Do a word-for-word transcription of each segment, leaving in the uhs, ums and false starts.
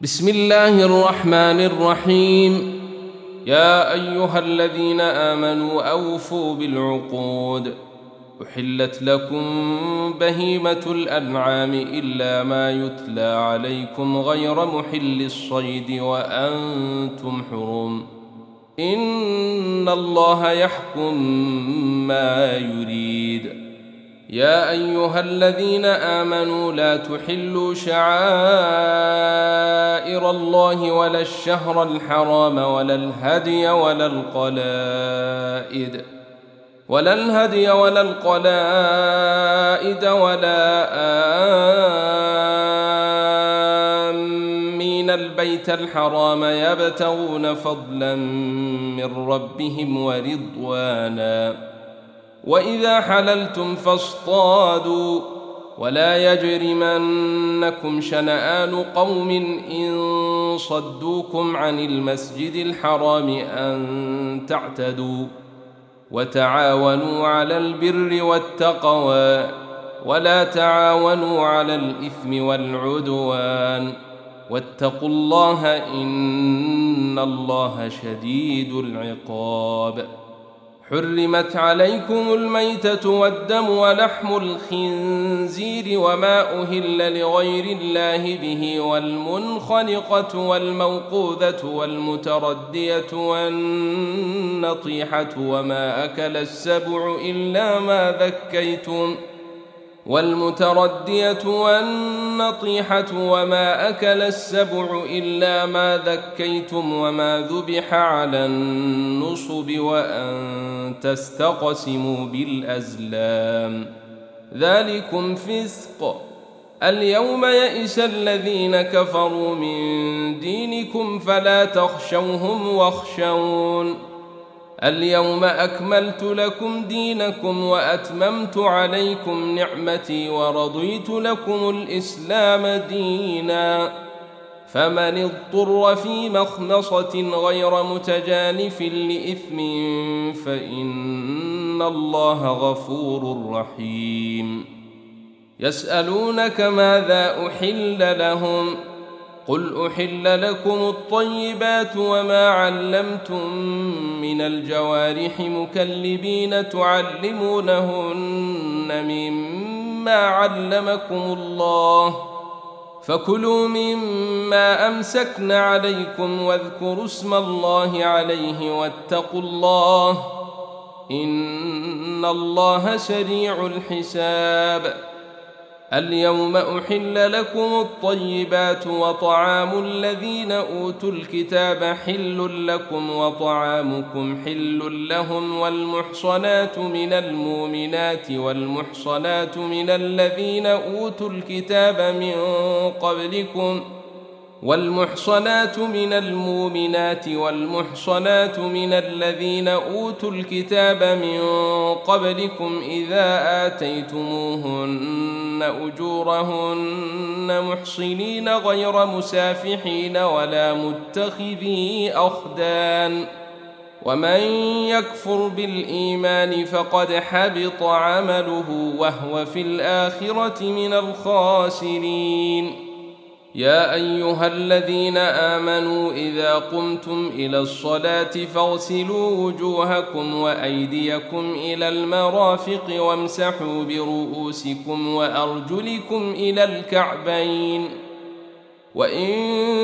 بسم الله الرحمن الرحيم. يا أيها الذين آمنوا أوفوا بالعقود. أحلت لكم بهيمة الأنعام إلا ما يتلى عليكم غير محل الصيد وأنتم حرم. إن الله يحكم ما يريد. يا أيها الذين آمنوا لا تحلوا شعائر الله ولا الشهر الحرام ولا الهدي ولا القلائد ولا الهدي ولا القلائد ولا آمين البيت الحرام يبتغون فضلا من ربهم ورضوانا. وإذا حللتم فاصطادوا ولا يجرمنكم شنآن قوم إن صدوكم عن المسجد الحرام أن تعتدوا. وتعاونوا على البر والتقوى ولا تعاونوا على الإثم والعدوان واتقوا الله إن الله شديد العقاب. حرمت عليكم الميتة والدم ولحم الخنزير وما أهل لغير الله به والمنخنقة والموقوذة والمتردية والنطيحة وما أكل السبع إلا ما ذكيتم والمتردية والنطيحة وما أكل السبع إلا ما ذكيتم وما ذبح على النصب وأن تستقسموا بالأزلام ذلكم فسق. اليوم يئس الذين كفروا من دينكم فلا تخشوهم واخشون. اليوم أكملت لكم دينكم وأتممت عليكم نعمتي ورضيت لكم الإسلام دينا. فمن اضطر في مخمصة غير متجانف لإثم فإن الله غفور رحيم. يسألونك ماذا أحل لهم قل أحل لكم الطيبات وما علمتم من الجوارح مكلبين تعلمونهن مما علمكم الله فكلوا مما أمسكن عليكم واذكروا اسم الله عليه واتقوا الله إن الله سريع الحساب. اليوم أحل لكم الطيبات وطعام الذين أوتوا الكتاب حل لكم وطعامكم حل لهم والمحصنات من المؤمنات والمحصنات من الذين أوتوا الكتاب من قبلكم والمحصنات من المؤمنات والمحصنات من الذين أوتوا الكتاب من قبلكم إذا آتيتموهن أجورهن محصنين غير مسافحين ولا متخذي أخدان. ومن يكفر بالإيمان فقد حبط عمله وهو في الآخرة من الخاسرين. يا أيها الذين آمنوا إذا قمتم إلى الصلاة فاغسلوا وجوهكم وأيديكم إلى المرافق وامسحوا برؤوسكم وأرجلكم إلى الكعبين وإن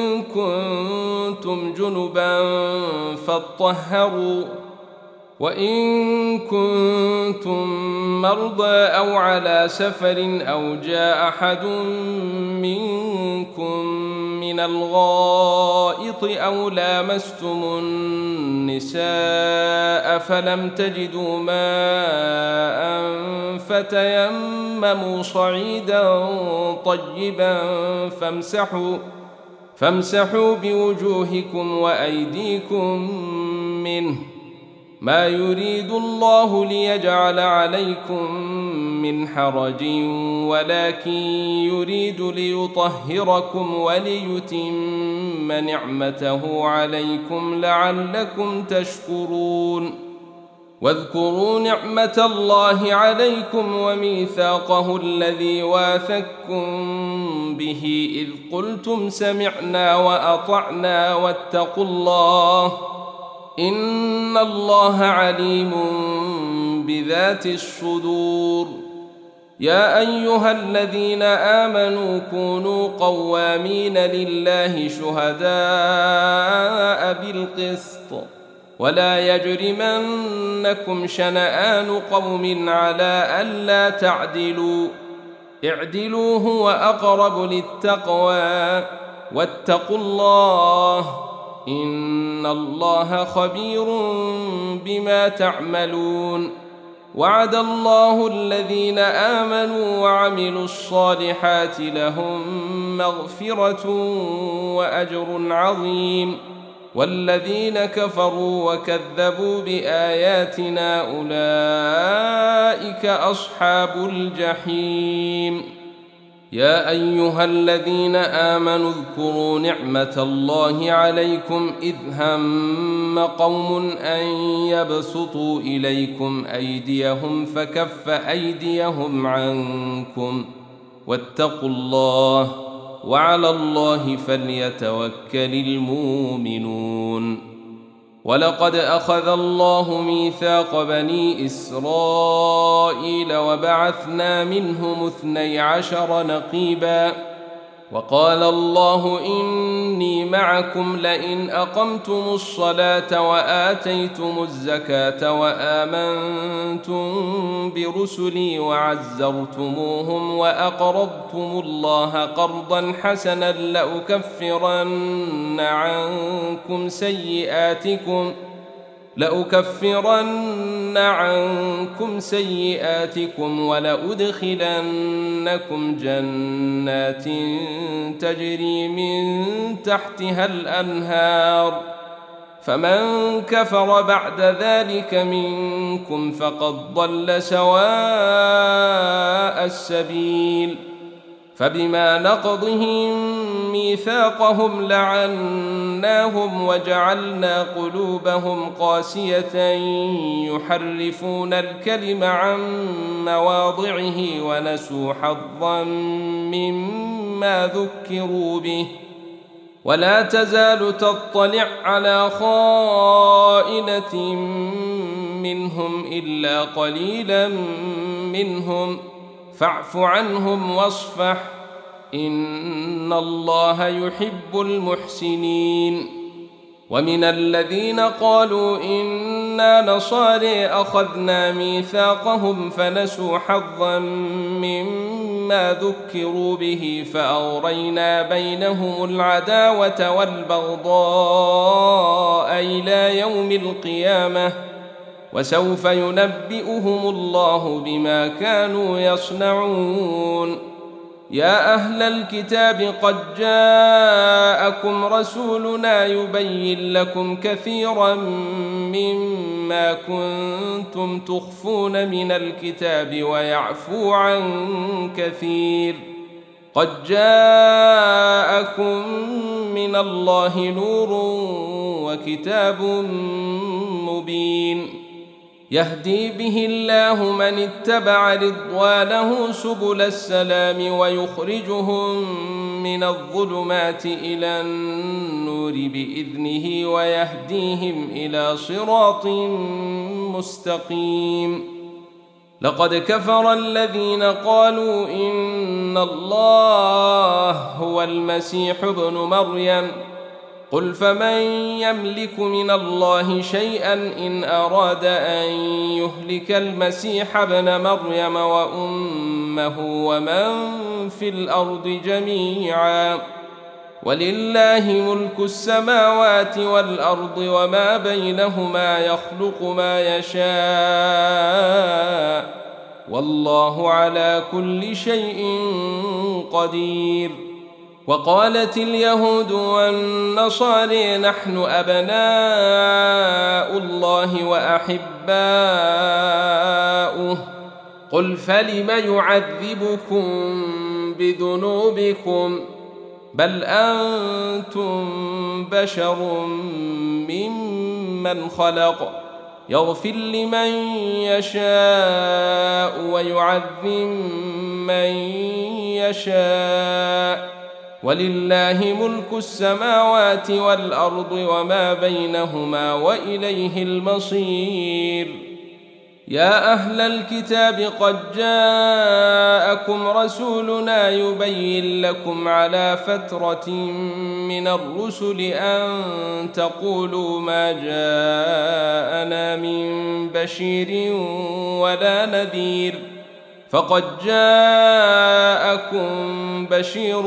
كنتم جنبا فاطهروا وإن كنتم مرضى أو على سفر أو جاء أحد منكم من الغائط أو لامستم النساء فلم تجدوا ماء فتيمموا صعيدا طيبا فامسحوا فامسحوا بوجوهكم وأيديكم منه ما يريد الله ليجعل عليكم من حرج ولكن يريد ليطهركم وليتم نعمته عليكم لعلكم تشكرون. واذكروا نعمة الله عليكم وميثاقه الذي واثقكم به إذ قلتم سمعنا وأطعنا واتقوا الله إن الله عليم بذات الصدور. يا أيها الذين آمنوا كونوا قوامين لله شهداء بالقسط ولا يجرمنكم شنآن قوم على ألا تعدلوا اعدلوا هو أقرب للتقوى واتقوا الله إن الله خبير بما تعملون. وعد الله الذين آمنوا وعملوا الصالحات لهم مغفرة وأجر عظيم والذين كفروا وكذبوا بآياتنا أولئك أصحاب الجحيم. يا أيها الذين آمنوا اذكروا نعمة الله عليكم إذ هم قوم أن يبسطوا إليكم أيديهم فكف أيديهم عنكم واتقوا الله وعلى الله فليتوكل المؤمنون. ولقد أخذ الله ميثاق بني إسرائيل وبعثنا منهم اثني عشر نقيبا وقال الله إني معكم لئن أقمتم الصلاة وآتيتم الزكاة وآمنتم برسلي وعزرتموهم وأقرضتم الله قرضا حسنا لأكفرن عنكم سيئاتكم لأكفرن عنكم سيئاتكم ولأدخلنكم جنات تجري من تحتها الأنهار فمن كفر بعد ذلك منكم فقد ضل سواء السبيل. فبما نقضهم ميثاقهم لعناهم وجعلنا قلوبهم قاسية يحرفون الكلم عن مواضعه ونسوا حظا مما ذكروا به ولا تزال تطلع على خائنة منهم إلا قليلا منهم فاعف عنهم واصفح إن الله يحب المحسنين. ومن الذين قالوا إنا نصارى أخذنا ميثاقهم فنسوا حظا مما ذكروا به فأغرينا بينهم العداوة والبغضاء إلى يوم القيامة وسوف ينبئهم الله بما كانوا يصنعون. يا أهل الكتاب قد جاءكم رسولنا يبين لكم كثيرا مما كنتم تخفون من الكتاب ويعفو عن كثير قد جاءكم من الله نور وكتاب مبين يهدي به الله من اتبع رضوانه سبل السلام ويخرجهم من الظلمات إلى النور بإذنه ويهديهم إلى صراط مستقيم. لقد كفر الذين قالوا إن الله هو المسيح ابن مريم قل فمن يملك من الله شيئا إن أراد أن يهلك المسيح ابن مريم وأمه ومن في الأرض جميعا ولله ملك السماوات والأرض وما بينهما يخلق ما يشاء والله على كل شيء قدير. وقالت اليهود والنصارى نحن أبناء الله وأحباؤه قل فلم يعذبكم بذنوبكم بل أنتم بشر ممن خلق يغفر لمن يشاء ويعذب من يشاء ولله ملك السماوات والأرض وما بينهما وإليه المصير. يا أهل الكتاب قد جاءكم رسولنا يبين لكم على فترة من الرسل أن تقولوا ما جاءنا من بشير ولا نذير، فقد جاءكم بشير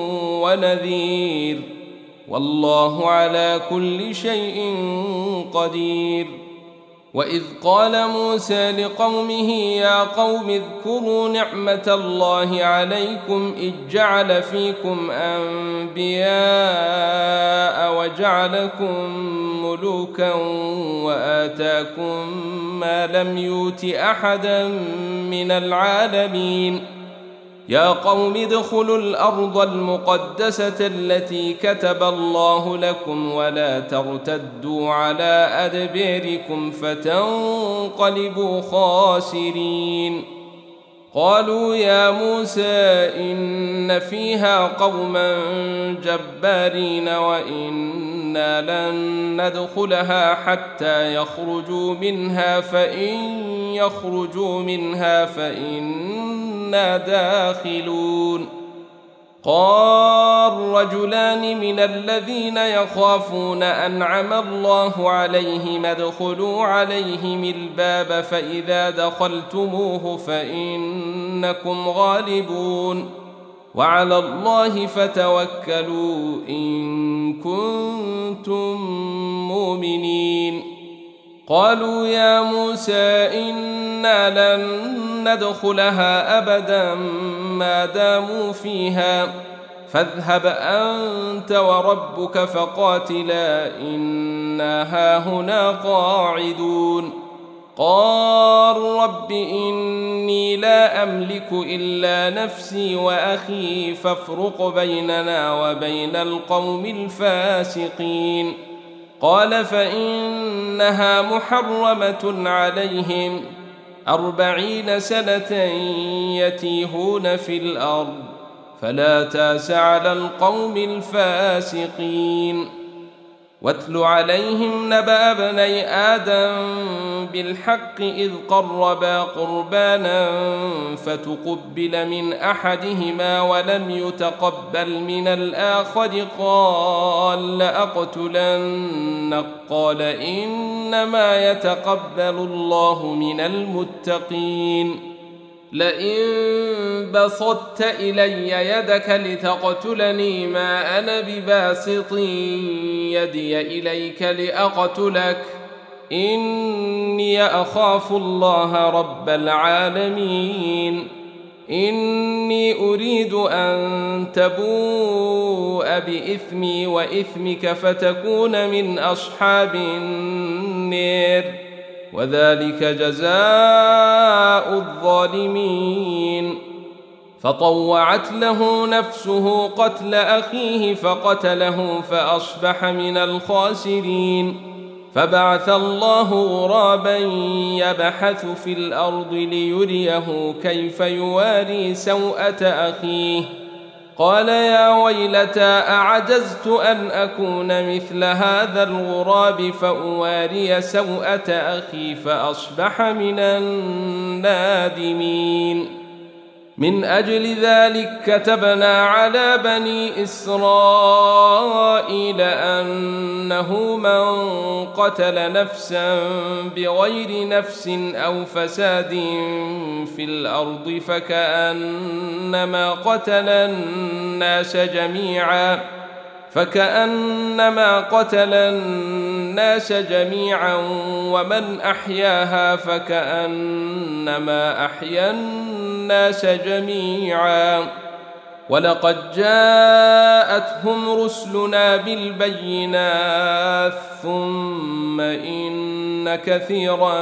ونذير والله على كل شيء قدير. وإذ قال موسى لقومه يا قوم اذكروا نعمة الله عليكم إذ جعل فيكم أنبياء وجعلكم ملوكا وآتاكم ما لم يؤت أحدا من العالمين. يا قوم ادخلوا الأرض المقدسة التي كتب الله لكم ولا ترتدوا على أدباركم فتنقلبوا خاسرين. قالوا يا موسى إن فيها قوما جبارين وإنا لن ندخلها حتى يخرجوا منها فإن يخرجوا منها فإنا داخلون. قال رجلان من الذين يخافون أنعم الله عليهم ادخلوا عليهم الباب فإذا دخلتموه فإنكم غالبون وعلى الله فتوكلوا إن كنتم مؤمنين. قالوا يا موسى إنا لن ندخلها أبدا ما داموا فيها فاذهب أنت وربك فقاتلا إنا هاهنا قاعدون. قال رب إني لا أملك إلا نفسي وأخي فافرق بيننا وبين القوم الفاسقين. قال فإنها محرمة عليهم أربعين سنة يتيهون في الأرض فلا تأس على القوم الفاسقين. واتل عليهم نبأ ابني آدم بالحق إذ قربا قربانا فتقبل من أحدهما ولم يتقبل من الآخر قال لأقتلنك قال إنما يتقبل الله من المتقين. لئن بسطت إلي يدك لتقتلني ما أنا بباسط يدي إليك لأقتلك إني أخاف الله رب العالمين. إني أريد أن تبوء بإثمي وإثمك فتكون من أصحاب النار وذلك جزاء الظالمين. فطوعت له نفسه قتل أخيه فقتله فأصبح من الخاسرين. فبعث الله غرابا يبحث في الأرض ليريه كيف يواري سوءة أخيه قال يا ويلتى أعجزت أن أكون مثل هذا الغراب فأواري سوءة أخي فأصبح من النادمين. من أجل ذلك كتبنا على بني إسرائيل أنه من قتل نفسا بغير نفس أو فساد في الأرض فكأنما قتل الناس جميعا فكأنما قتل الناس جميعا ومن أحياها فكأنما أحيا الناس جميعا. ولقد جاءتهم رسلنا بالبينات ثم إن كثيرا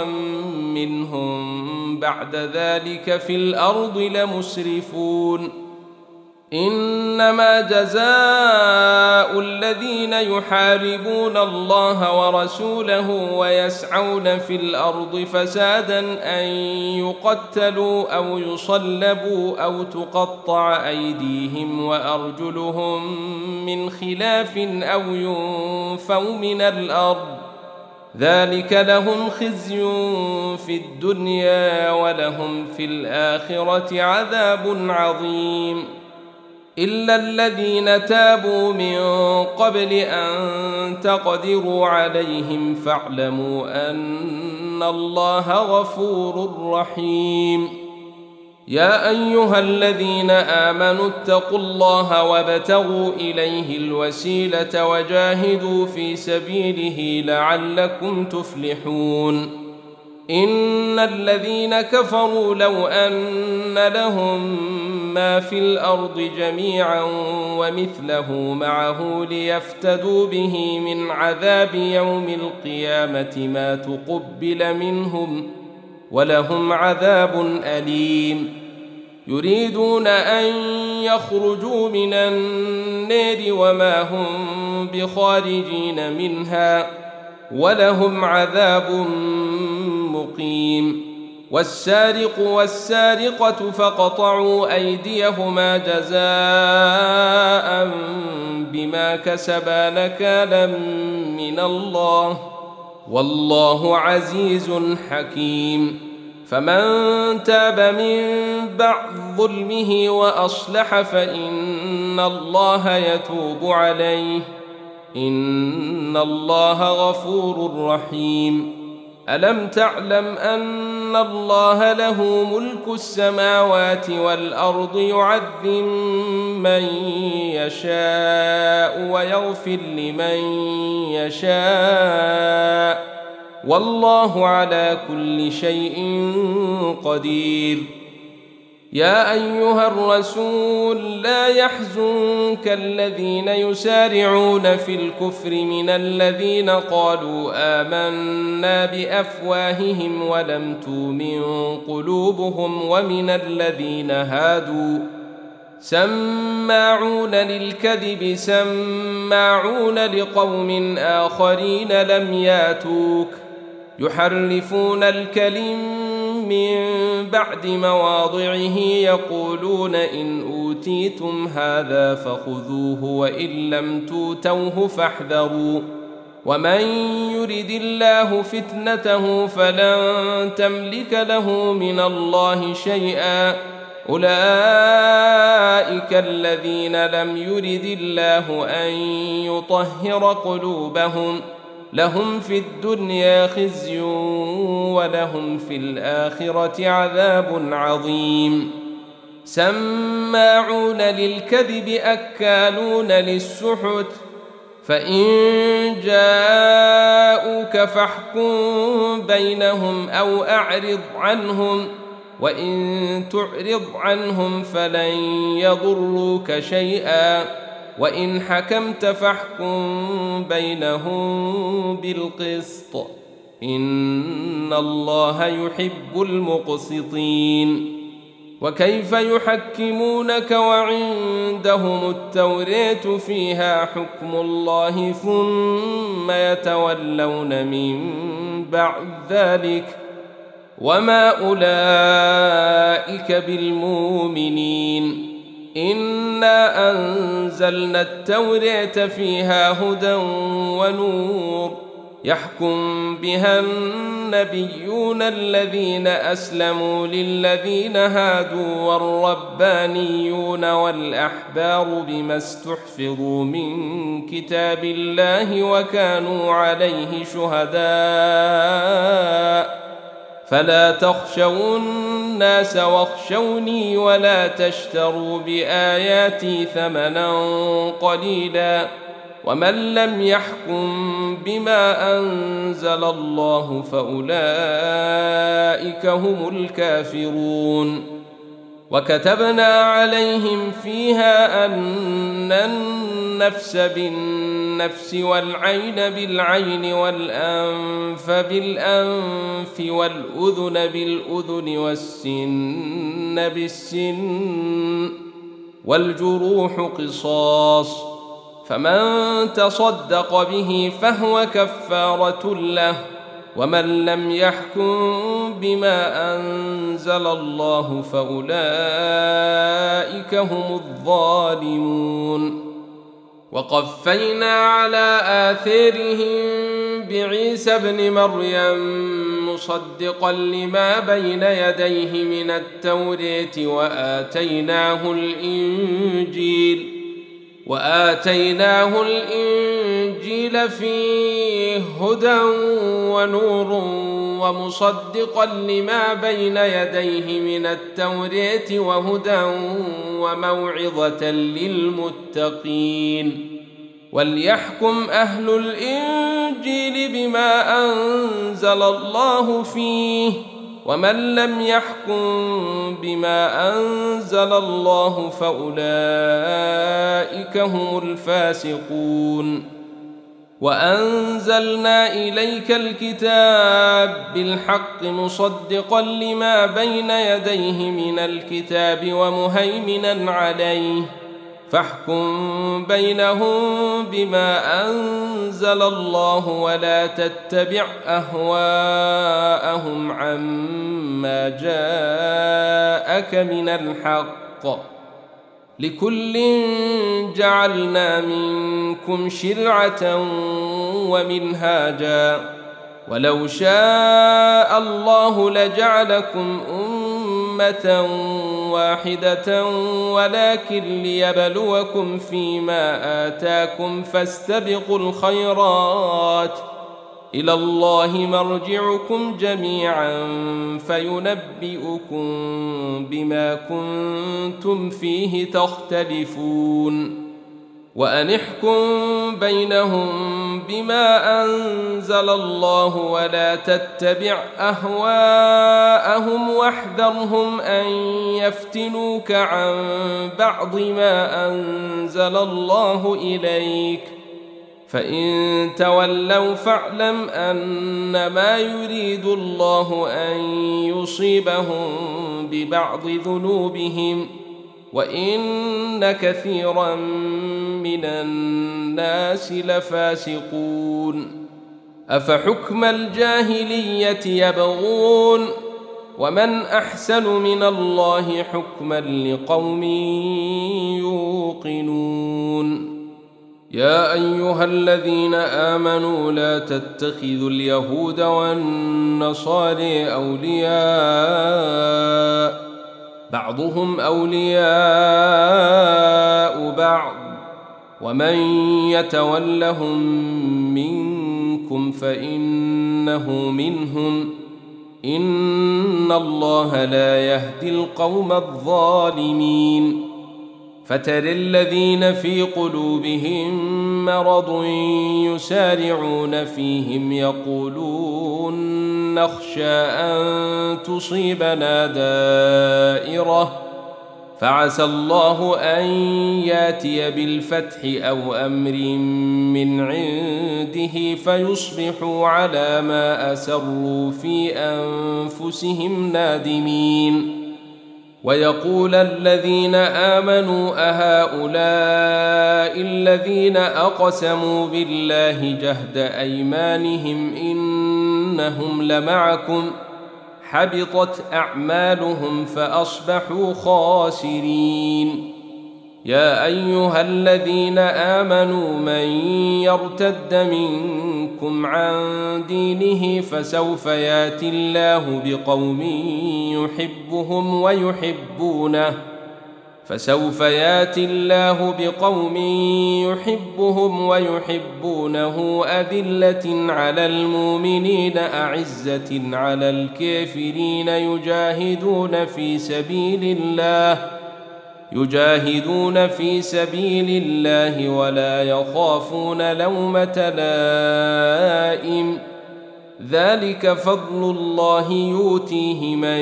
منهم بعد ذلك في الأرض لمسرفون. إنما جزاء الذين يحاربون الله ورسوله ويسعون في الأرض فسادا أن يقتلوا أو يصلبوا أو تقطع أيديهم وأرجلهم من خلاف أو ينفوا من الأرض ذلك لهم خزي في الدنيا ولهم في الآخرة عذاب عظيم إلا الذين تابوا من قبل أن تقدروا عليهم فاعلموا أن الله غفور رحيم يا أيها الذين آمنوا اتقوا الله وابتغوا إليه الوسيلة وجاهدوا في سبيله لعلكم تفلحون إن الذين كفروا لو أن لهم ما في الأرض جميعا ومثله معه ليفتدوا به من عذاب يوم القيامة ما تقبل منهم ولهم عذاب أليم يريدون أن يخرجوا من النار وما هم بخارجين منها ولهم عذاب مقيم والسارق والسارقة فقطعوا أيديهما جزاء بما كسبا نكالا من الله والله عزيز حكيم فمن تاب من بعد ظلمه وأصلح فإن الله يتوب عليه إن الله غفور رحيم ألم تعلم أن الله له ملك السماوات والأرض يعذب من يشاء ويغفر لمن يشاء والله على كل شيء قدير يا أيها الرسول لا يحزنك الذين يسارعون في الكفر من الذين قالوا آمنا بأفواههم ولم تؤمن قلوبهم ومن الذين هادوا سماعون للكذب سماعون لقوم آخرين لم ياتوك يحرفون الكلم من بعد مواضعه يقولون إن أوتيتم هذا فخذوه وإن لم توتوه فاحذروا ومن يرد الله فتنته فلن تملك له من الله شيئا أولئك الذين لم يرد الله أن يطهر قلوبهم لهم في الدنيا خزي ولهم في الآخرة عذاب عظيم سماعون للكذب أكالون للسحت فإن جاءوك فاحكم بينهم أو أعرض عنهم وإن تعرض عنهم فلن يضروك شيئا وإن حكمت فاحكم بينهم بالقسط إن الله يحب المقسطين وكيف يحكمونك وعندهم التوراة فيها حكم الله ثم يتولون من بعد ذلك وما أولئك بالمؤمنين إنا أنزلنا التوراة فيها هدى ونور يحكم بها النبيون الذين أسلموا للذين هادوا والربانيون والأحبار بما استحفظوا من كتاب الله وكانوا عليه شهداء فلا تخشوا الناس واخشوني ولا تشتروا بآياتي ثمنا قليلا ومن لم يحكم بما أنزل الله فأولئك هم الكافرون وكتبنا عليهم فيها أن النفس بالنفس والعين بالعين والأنف بالأنف والأذن بالأذن والسن بالسن والجروح قصاص، فمن تصدق به فهو كفارة له، ومن لم يحكم بما أنزل الله فأولئك هم الظالمون. وقفينا على آثارهم بعيسى ابن مريم مصدقا لما بين يديه من التوراة وآتيناه الإنجيل وآتيناه الإنجيل فيه هدى ونور ومصدقا لما بين يديه من التوراة وهدى وموعظة للمتقين. وليحكم أهل الإنجيل بما أنزل الله فيه، ومن لم يحكم بما أنزل الله فأولئك هم الفاسقون. وأنزلنا إليك الكتاب بالحق مصدقا لما بين يديه من الكتاب ومهيمنا عليه، فاحكم بينهم بما أنزل الله ولا تتبع أهواءهم عما جاءك من الحق، لكل جعلنا منكم شرعة ومنهاجا، ولو شاء الله لجعلكم أمة واحدة ولكن ليبلوكم فيما آتاكم فاستبقوا الخيرات، إلى الله مرجعكم جميعا فينبئكم بما كنتم فيه تختلفون. وأن احكم بينهم بما أنزل الله ولا تتبع أهواءهم واحذرهم أن يفتنوك عن بعض ما أنزل الله إليك، فإن تولوا فاعلم أنما يريد الله أن يصيبهم ببعض ذنوبهم، وإن كثيرا من الناس لفاسقون. أفحكم الجاهلية يبغون، ومن أحسن من الله حكما لقوم يوقنون. يا أيها الذين آمنوا لا تتخذوا اليهود والنصارى أولياء، بعضهم أولياء بعض، ومن يتولهم منكم فإنه منهم، إن الله لا يهدي القوم الظالمين. فترى الذين في قلوبهم مرض يسارعون فيهم يقولون نخشى أن تصيبنا دائرة، فعسى الله أن ياتي بالفتح أو أمر من عنده فيصبحوا على ما أسروا في أنفسهم نادمين. ويقول الذين آمنوا أهؤلاء الذين أقسموا بالله جهد أيمانهم إنهم لمعكم، حبطت أعمالهم فأصبحوا خاسرين. يا أيها الذين آمنوا من يرتد منكم عن دينه فسوف ياتي الله بقوم يحبهم ويحبونه فسوف ياتي الله بقوم يحبهم ويحبونه أذلة على المؤمنين أعزة على الكافرين يجاهدون في سبيل الله يجاهدون في سبيل الله ولا يخافون لومة لائم، ذلك فضل الله يؤتيه من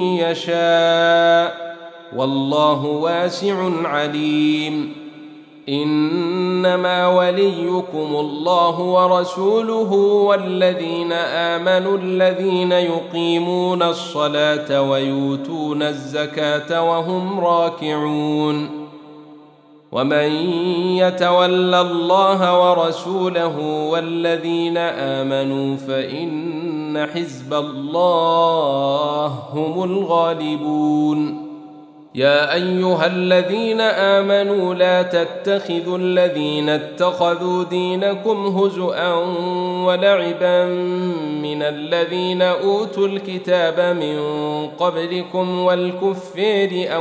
يشاء والله واسع عليم. إنما وليكم الله ورسوله والذين آمنوا الذين يقيمون الصلاة ويؤتون الزكاة وهم راكعون ومن يتول الله ورسوله والذين آمنوا فإن حزب الله هم الغالبون. يا أيها الذين آمنوا لا تتخذوا الذين اتخذوا دينكم هزؤا ولعبا من الذين أوتوا الكتاب من قبلكم والكفار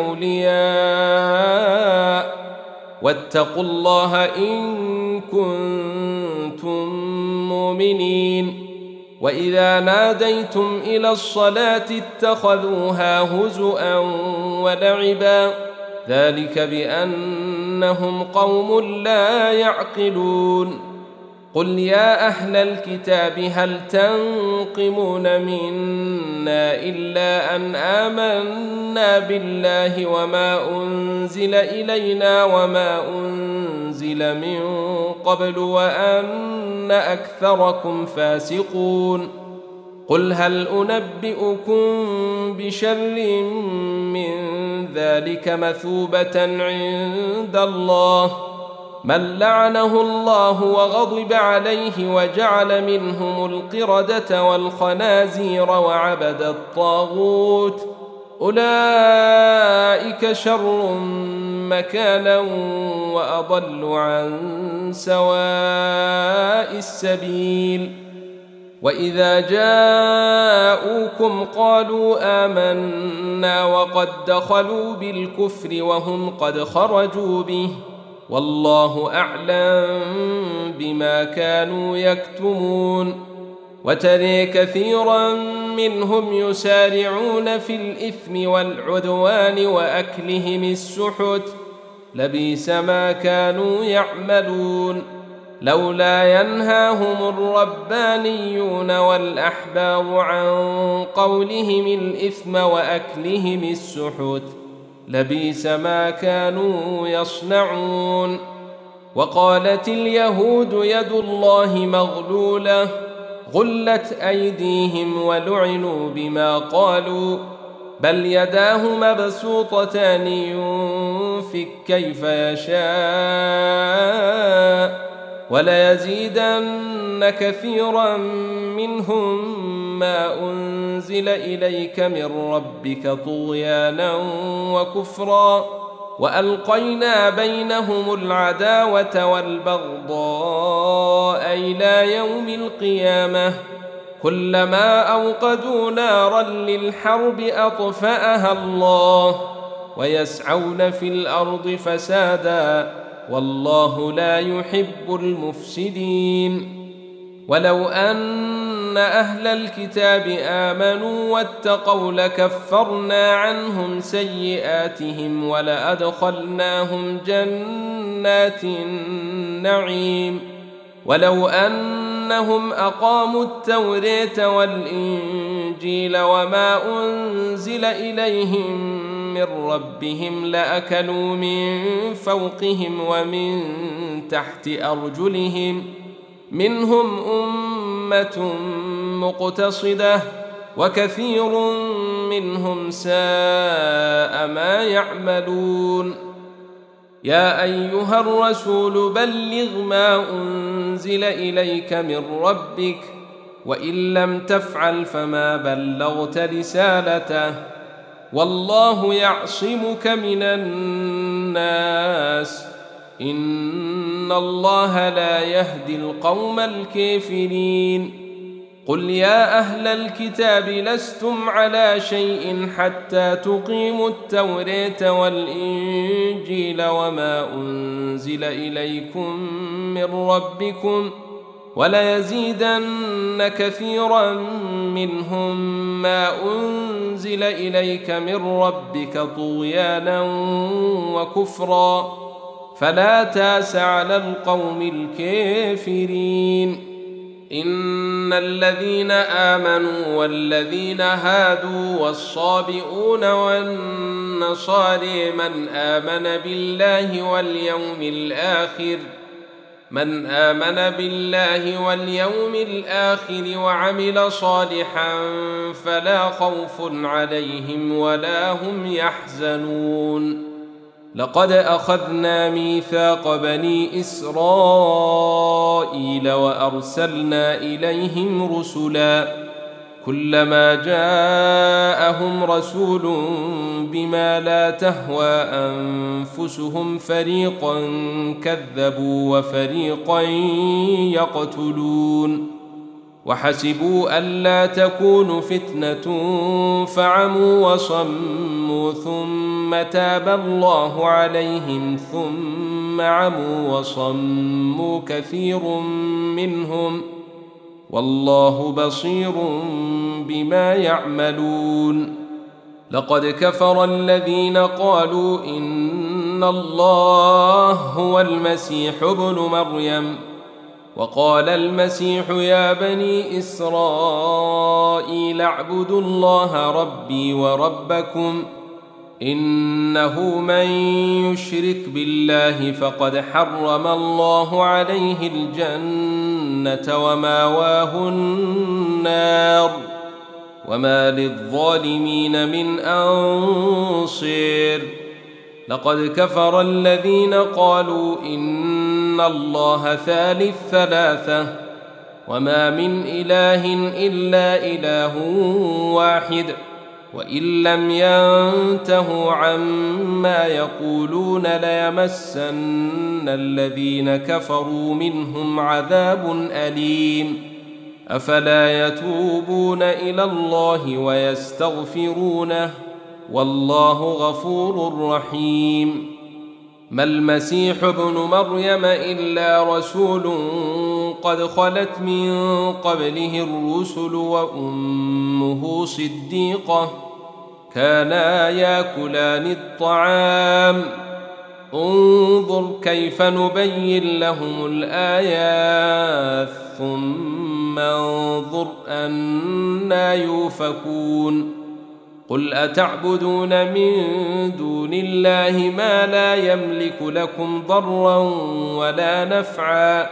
أولياء واتقوا الله إن كنتم مؤمنين. وإذا ناديتم إلى الصلاة اتخذوها هزؤا ولعبا ذلك بأنهم قوم لا يعقلون. قل يا أهل الكتاب هل تنقمون منا إلا أن آمنا بالله وما أنزل إلينا وما أنزل من قبل وأن أكثركم فاسقون. قل هل أنبئكم بشر من ذلك مثوبة عند الله من لعنه الله وغضب عليه وجعل منهم القردة والخنازير وعبد الطاغوت أولئك شر مكانا وأضل عن سواء السبيل. وإذا جاءوكم قالوا آمنا وقد دخلوا بالكفر وهم قد خرجوا به والله أعلم بما كانوا يكتمون. وترى كثيرا منهم يسارعون في الإثم والعدوان وأكلهم السحت لبئس ما كانوا يعملون. لولا ينهاهم الربانيون والأحبار عن قولهم الإثم وأكلهم السحت لبئس ما كانوا يصنعون. وقالت اليهود يد الله مغلولة غلت أيديهم ولعنوا بما قالوا بل يداه مبسوطتان ينفق كيف يشاء وليزيدن كثيرا منهم ما أنزل إليك من ربك طغيانا وكفرا وألقينا بينهم العداوة والبغضاء إلى يوم القيامة كلما أوقدوا نارا للحرب أطفأها الله ويسعون في الأرض فسادا والله لا يحب المفسدين. ولو أن أهل الكتاب آمنوا واتقوا لكفرنا عنهم سيئاتهم ولأدخلناهم جنات النعيم. ولو أنهم أقاموا التوراة والإنجيل وما أنزل إليهم من ربهم لأكلوا من فوقهم ومن تحت أرجلهم منهم أمة مقتصدة وكثير منهم ساء ما يعملون. يا أيها الرسول بلغ ما أنزل إليك من ربك وإن لم تفعل فما بلغت رسالته والله يعصمك من الناس إن الله لا يهدي القوم الكافرين. قل يا أهل الكتاب لستم على شيء حتى تقيموا التوراة والإنجيل وما أنزل إليكم من ربكم وليزيدن كثيرا منهم ما أنزل إليك من ربك طغيانا وكفرا فلا تاس على القوم الكافرين. إن الذين آمنوا والذين هادوا والصابئون والنصارى من آمن بالله واليوم الآخر من آمن بالله واليوم الآخر وعمل صالحا فلا خوف عليهم ولا هم يحزنون. لقد أخذنا ميثاق بني إسرائيل وأرسلنا إليهم رسلا كلما جاءهم رسول بما لا تهوى أنفسهم فريقا كذبوا وفريقا يقتلون وحسبوا ألا تكون فتنة فعموا وصموا ثم تاب الله عليهم ثم عموا وصموا كثير منهم والله بصير بما يعملون. لقد كفر الذين قالوا إن الله هو المسيح ابن مريم وقال المسيح يا بني إسرائيل اعبدوا الله ربي وربكم إنه من يشرك بالله فقد حرم الله عليه الجنة وماواه النار وما للظالمين من أنصير. لقد كفر الذين قالوا إن الله ثالث ثلاثة وما من إله إلا إله واحد وإن لم ينتهوا عما يقولون ليمسن الذين كفروا منهم عذاب أليم. أفلا يتوبون إلى الله ويستغفرونه والله غفور رحيم. ما المسيح ابن مريم إلا رسول قد خلت من قبله الرسل وأمه صديقة كانا ياكلان الطعام انظر كيف نبين لهم الآيات ثم انظر أنا يؤفكون. قل أتعبدون من دون الله ما لا يملك لكم ضرا ولا نفعا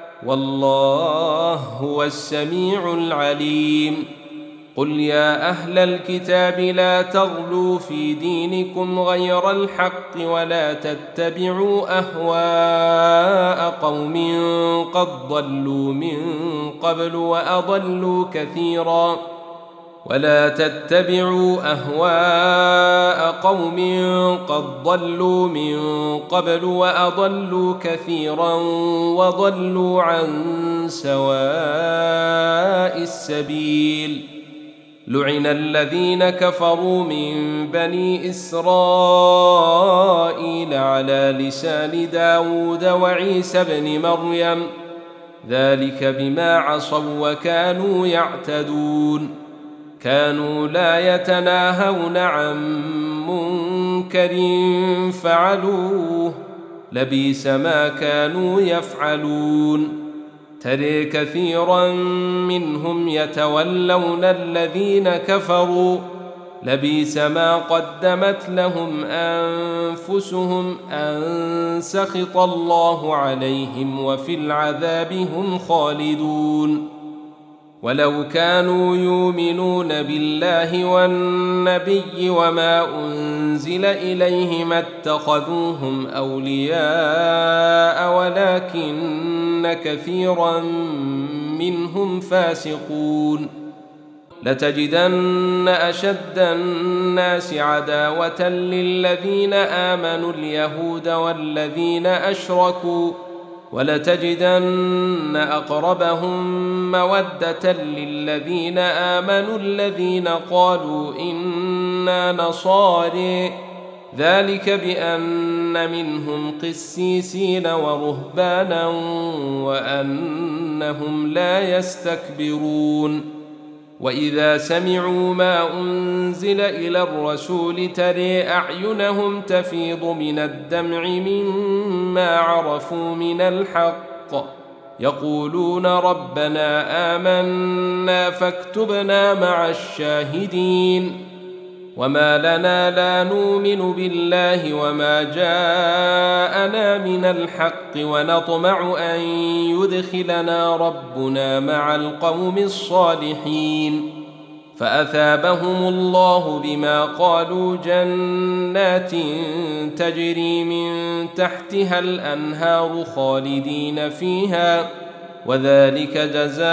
والله هو السميع العليم. قل يا أهل الكتاب لا تغلوا في دينكم غير الحق ولا تتبعوا أهواء قوم قد ضلوا من قبل وأضلوا كثيرا ولا تتبعوا أهواء قوم قد ضلوا من قبل وأضلوا كثيرا وضلوا عن سواء السبيل. لعن الذين كفروا من بني إسرائيل على لسان داود وعيسى بن مريم ذلك بما عصوا وكانوا يعتدون كانوا لا يتناهون عن منكر فعلوه لبئس ما كانوا يفعلون. ترى كثيرا منهم يتولون الذين كفروا لبئس ما قدمت لهم أنفسهم أن سخط الله عليهم وفي العذاب هم خالدون. ولو كانوا يؤمنون بالله والنبي وما أنزل إليه ما اتخذوهم أولياء ولكن كثيرا منهم فاسقون. لتجدن أشد الناس عداوة للذين آمنوا اليهود والذين أشركوا ولتجدن أقربهم مودة للذين آمنوا الذين قالوا إنا نصارى ذلك بأن منهم قسيسين ورهبانا وأنهم لا يستكبرون. وإذا سمعوا ما أنزل إلى الرسول ترى أعينهم تفيض من الدمع مما عرفوا من الحق يقولون ربنا آمنا فاكتبنا مع الشاهدين وما لنا لا نؤمن بالله وما جاءنا من الحق ونطمع أن يدخلنا ربنا مع القوم الصالحين فأثابهم الله بما قالوا جنات تجري من تحتها الأنهار خالدين فيها وذلك جزاء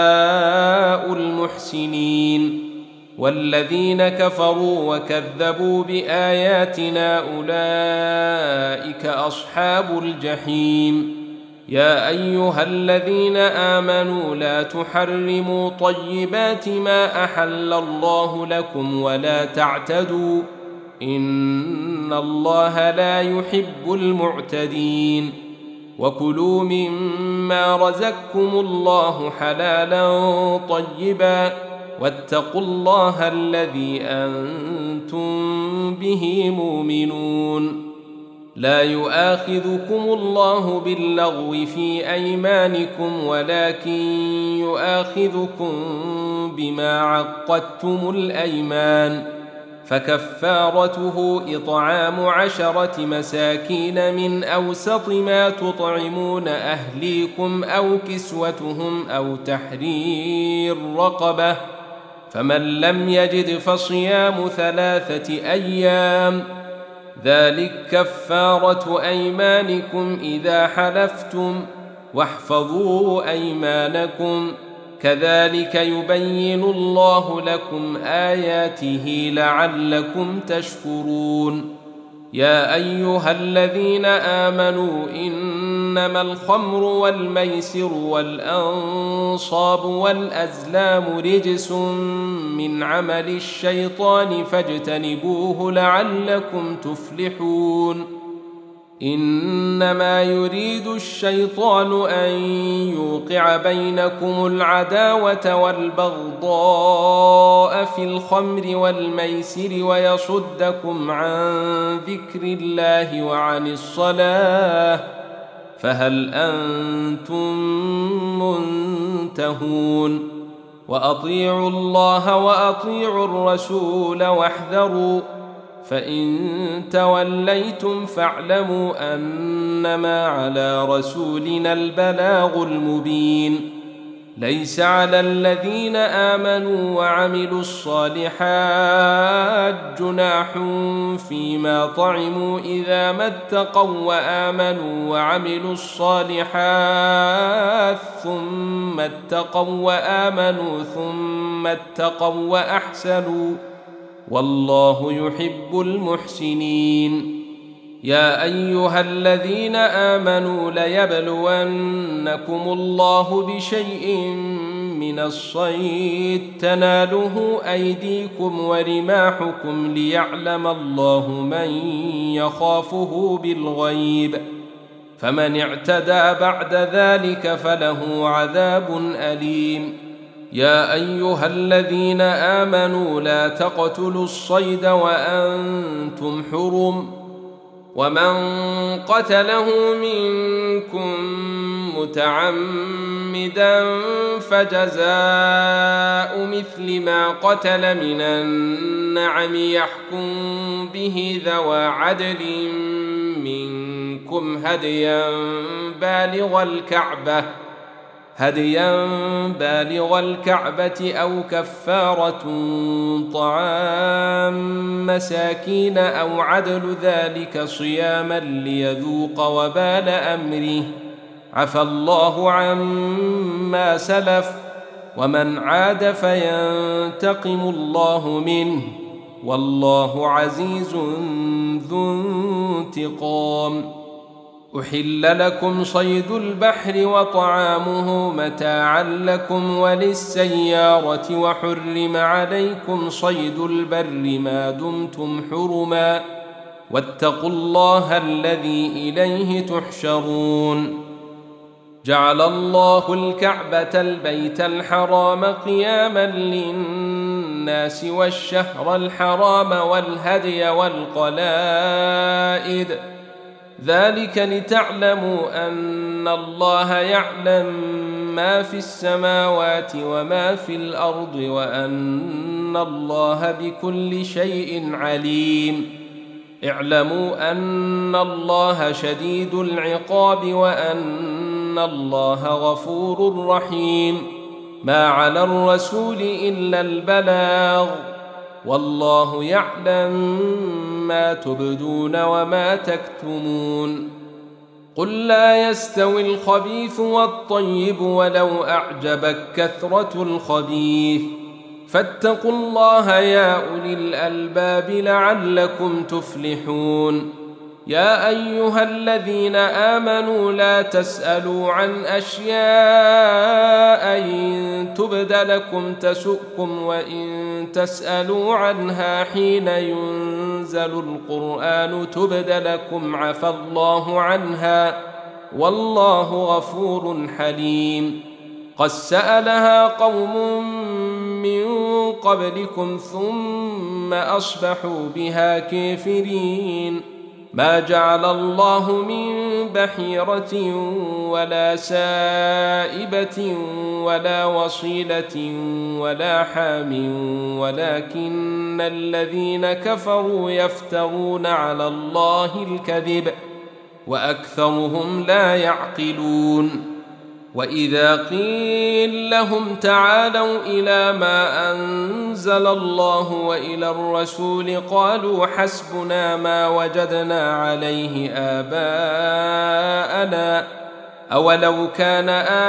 المحسنين والذين كفروا وكذبوا بآياتنا أولئك أصحاب الجحيم يا أيها الذين آمنوا لا تحرموا طيبات ما أحل الله لكم ولا تعتدوا إن الله لا يحب المعتدين وكلوا مما رزقكم الله حلالا طيبا واتقوا الله الذي أنتم به مؤمنون لا يؤاخذكم الله باللغو في أيمانكم ولكن يؤاخذكم بما عقدتم الأيمان فكفارته إطعام عشرة مساكين من أوسط ما تطعمون أهليكم أو كسوتهم أو تحرير رقبة فمن لم يجد فصيام ثلاثة أيام ذلك كفارة أيمانكم إذا حلفتم واحفظوا أيمانكم كذلك يبين الله لكم آياته لعلكم تشكرون يا أيها الذين آمنوا إنما الخمر والميسر والأنصاب والأزلام رجس من عمل الشيطان فاجتنبوه لعلكم تفلحون إنما يريد الشيطان أن يوقع بينكم العداوة والبغضاء في الخمر والميسر ويصدكم عن ذكر الله وعن الصلاة فهل أنتم منتهون وأطيعوا الله وأطيعوا الرسول واحذروا فإن توليتم فاعلموا أنما على رسولنا البلاغ المبين ليس على الذين آمنوا وعملوا الصالحات جناح فيما طعموا إذا ما اتقوا وآمنوا وعملوا الصالحات ثم اتقوا وآمنوا ثم اتقوا وأحسنوا والله يحب المحسنين يا أيها الذين آمنوا ليبلونكم الله بشيء من الصيد تناله أيديكم ورماحكم ليعلم الله من يخافه بالغيب فمن اعتدى بعد ذلك فله عذاب أليم يا أيها الذين آمنوا لا تقتلوا الصيد وأنتم حرم ومن قتله منكم متعمدا فجزاء مثل ما قتل من النعم يحكم به ذوى عدل منكم هديا بالغ الكعبة هديا بالغ الكعبة أو كفارة طعام مساكين أو عدل ذلك صياما ليذوق وبال أمره عفى الله عما سلف ومن عاد فينتقم الله منه والله عزيز ذو انتقام أحل لكم صيد البحر وطعامه متاعا لكم وللسيارة وحرم عليكم صيد البر ما دمتم حرما واتقوا الله الذي إليه تحشرون جعل الله الكعبة البيت الحرام قياما للناس والشهر الحرام والهدي والقلائد ذلك لتعلموا أن الله يعلم ما في السماوات وما في الأرض وأن الله بكل شيء عليم. اعلموا أن الله شديد العقاب وأن الله غفور رحيم. ما على الرسول إلا البلاغ، والله يعلم ما تبدون وما تكتمون. قل لا يستوي الخبيث والطيب ولو أعجبك كثرة الخبيث، فاتقوا الله يا أولي الألباب لعلكم تفلحون. يا أيها الذين آمنوا لا تسألوا عن أشياء إن تبد لكم تسؤكم وإن تسألوا عنها حين ينزل القرآن تبد لكم عفى الله عنها والله غفور حليم. قد سألها قوم من قبلكم ثم أصبحوا بها كافرين. ما جعل الله من بحيرة ولا سائبة ولا وصيلة ولا حام ولكن الذين كفروا يفترون على الله الكذب وأكثرهم لا يعقلون. وإذا قيل لهم تعالوا إلى ما أنزل الله وإلى الرسول قالوا حسبنا ما وجدنا عليه آباءنا أولو كان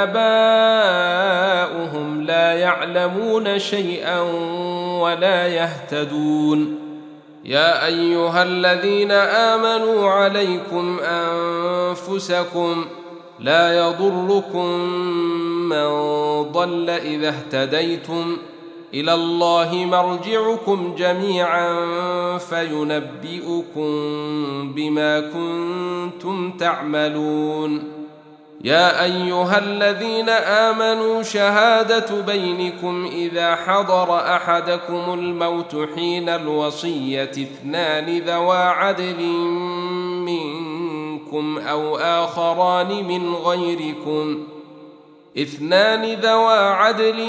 آباؤهم لا يعلمون شيئا ولا يهتدون. يا أيها الذين آمنوا عليكم أنفسكم لا يضركم من ضل إذا اهتديتم إلى الله مرجعكم جميعا فينبئكم بما كنتم تعملون. يا أيها الذين آمنوا شهادة بينكم إذا حضر أحدكم الموت حين الوصية اثنان ذوى عدل منكم أو آخران من غيركم اثنان ذوى عدل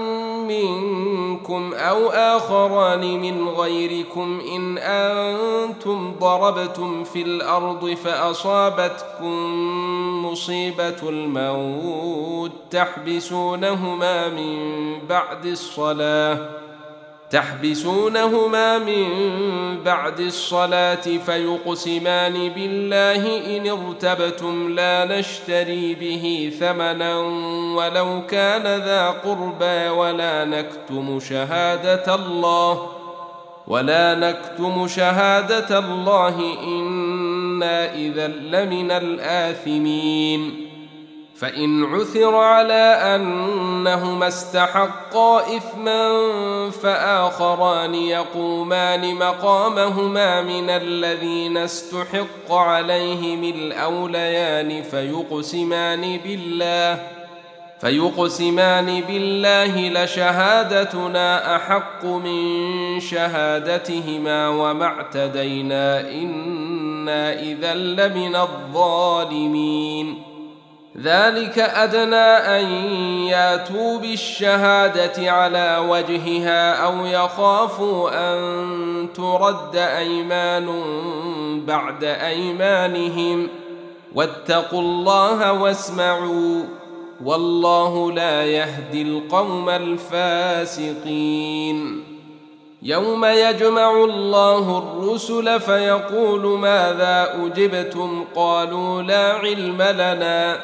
منكم أو آخران من غيركم إن أنتم ضربتم في الأرض فأصابتكم مصيبة الموت تحبسونهما من بعد الصلاة تحبسونهما من بعد الصلاة فيقسمان بالله إن ارتبتم لا نشتري به ثمنا ولو كان ذا قربى ولا نكتم شهادة الله ولا نكتم شهادة الله إنا إذا لمن الآثمين. فإن عثر على أنهما استحقا إثما فآخران يقومان مقامهما من الذين استحق عليهم الأوليان فيقسمان بالله فيقسمان بالله لشهادتنا أحق من شهادتهما وما اعتدينا إنا إذا لمن الظالمين. ذلك أدنى أن ياتوا بالشهادة على وجهها أو يخافوا أن ترد أيمان بعد أيمانهم واتقوا الله واسمعوا والله لا يهدي القوم الفاسقين. يوم يجمع الله الرسل فيقول ماذا أجبتم قالوا لا علم لنا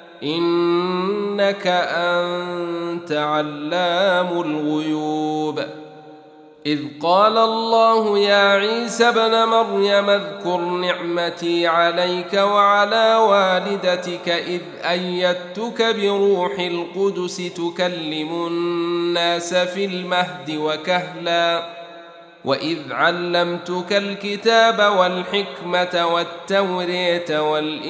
إنك أنت علام الغيوب. إذ قال الله يا عيسى ابن مريم اذكر نعمتي عليك وعلى والدتك إذ أيدتك بروح القدس تكلم الناس في المهد وكهلا وإذ علمتك الكتاب والحكمة والتوراة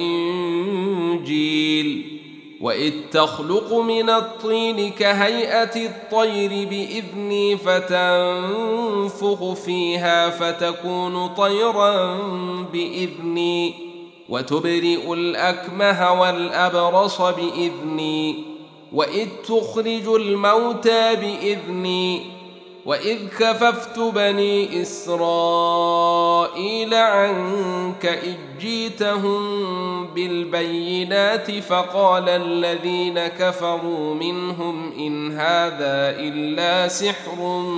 والإنجيل وإذ تخلق من الطين كهيئة الطير بإذني فتنفخ فيها فتكون طيرا بإذني وتبرئ الأكمه والأبرص بإذني وإذ تخرج الموتى بإذني وإذ كففت بني إسرائيل عنك إذ جيتهم بالبينات فقال الذين كفروا منهم إن هذا إلا سحر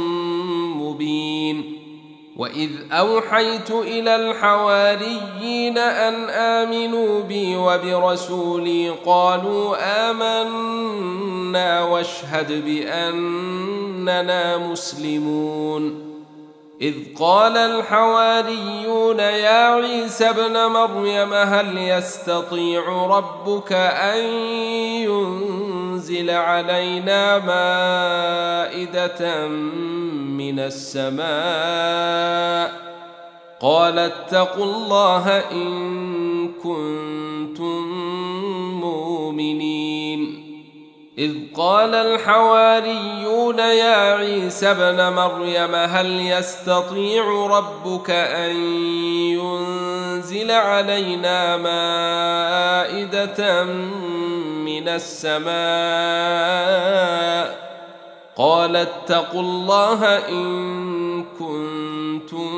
مبين وإذ أوحيت إلى الحواريين أن آمنوا بي وبرسولي قالوا آمنا واشهد بأننا مسلمون إذ قال الحواريون يا عيسى ابن مريم هل يستطيع ربك أن ينزل علينا مائدة من السماء قال اتقوا الله إن كنتم مؤمنين إذ قال الحواريون يا عيسى ابن مريم هل يستطيع ربك أن ينزل علينا مائدة من السماء قال اتقوا الله إن كنتم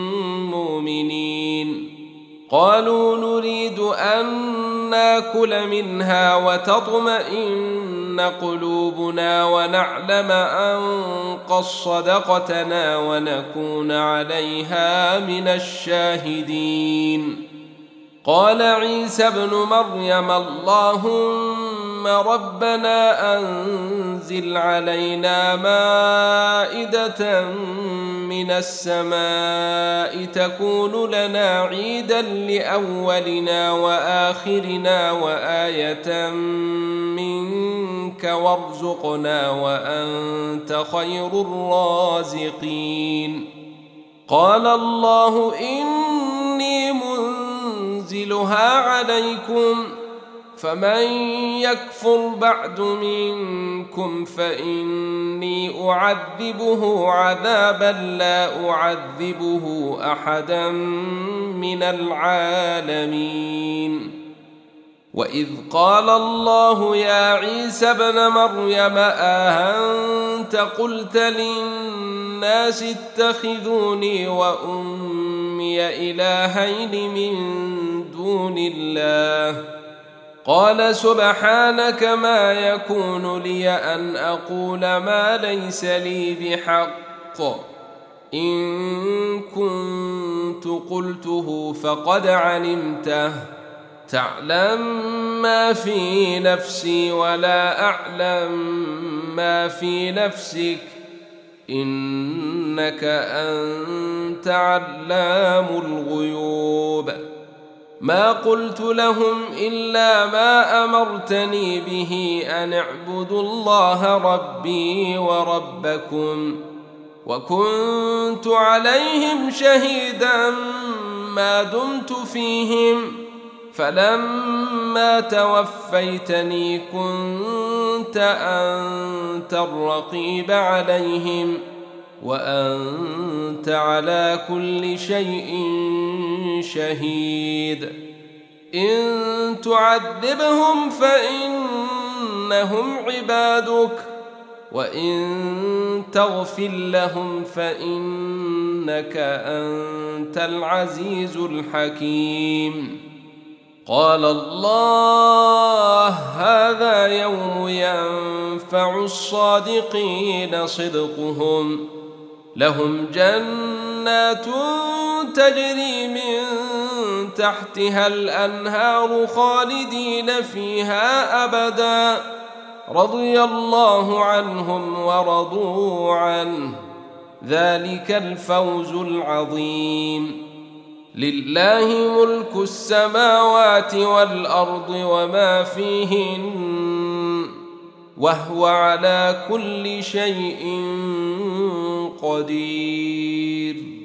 مؤمنين قالوا نريد أن ناكل منها وتطمئن قلوبنا ونعلم أن قد صدقتنا ونكون عليها من الشاهدين قال عيسى ابن مريم اللهم ربنا أنزل علينا مائدة من السماء تكون لنا عيدا لأولنا وآخرنا وآية منك وارزقنا وأنت خير الرازقين قال الله إني منزلها عليكم فمن يكفر بعد منكم فإني أعذبه عذابا لا أعذبه أحدا من العالمين وإذ قال الله يا عيسى ابن مريم أأنت قلت للناس اتخذوني وأمي إلهين من دون الله قال سبحانك ما يكون لي أن أقول ما ليس لي بحق إن كنت قلته فقد علمته تعلم ما في نفسي ولا أعلم ما في نفسك إنك أنت علام الغيوب ما قلت لهم إلا ما أمرتني به أن اعبدوا الله ربي وربكم وكنت عليهم شهيدا ما دمت فيهم فلما توفيتني كنت أنت الرقيب عليهم وأنت على كل شيء شهيد إن تعذبهم فإنهم عبادك وإن تغفر لهم فإنك أنت العزيز الحكيم قال الله هذا يوم ينفع الصادقين صدقهم لهم جنات تجري من تحتها الأنهار خالدين فيها أبدا رضي الله عنهم ورضوا عنه ذلك الفوز العظيم لله ملك السماوات والأرض وما فيهن وهو على كل شيء قدير